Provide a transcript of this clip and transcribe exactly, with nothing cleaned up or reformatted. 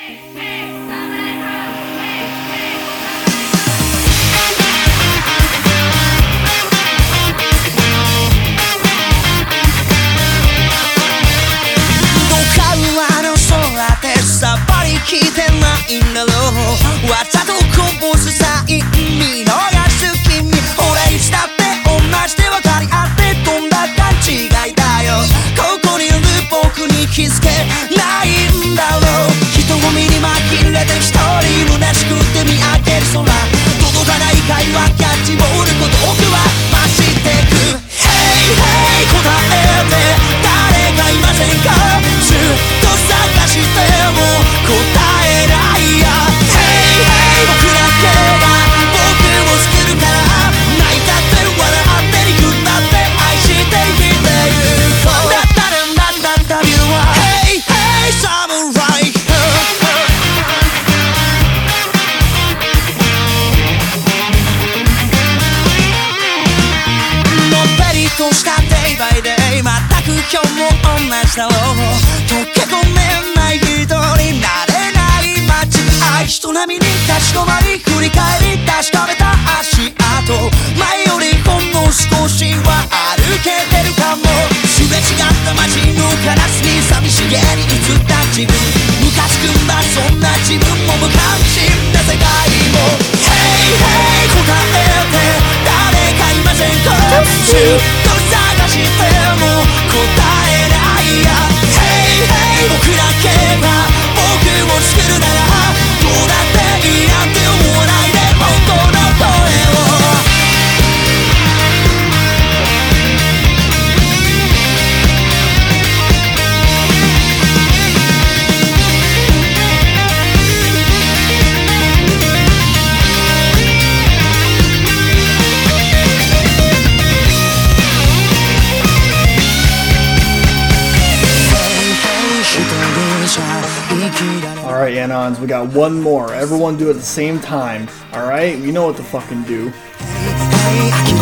聞いてないんだろうわざとこぼすサイン見逃す君俺いつだって同じで分かり合ってどんな勘違いだよここにいる僕に気づけないんだろう人混みに紛れて一人虚しくて見上げる空届かない会話キャッチボール孤独は増してく Hey hey 答えて誰かいませんかずっと探しても答えないや Hey hey 僕だけが僕を作るから泣いたって笑って憎んだって愛して生きてゆこうだったらなんだったビューは Hey hey サムライのっぺりとした Day by Day 全く今日も同じだろう溶け込めない人になれない街愛人並みに立ち止まり振り返り確かめた足跡前よりほんの少しは歩けてるかもすれ違った街のガラスに寂しげに映った自分ムカつくんだそんな自分も無関心な世界も Hey hey 答えて誰かいませんかずっと探しても答えないや Hey hey 僕だけが僕を作るならどうだっていいなんて思わないで本当の声を Alright, Anons, we got one more. Everyone do it at the same time. Alright? You know what to fucking do.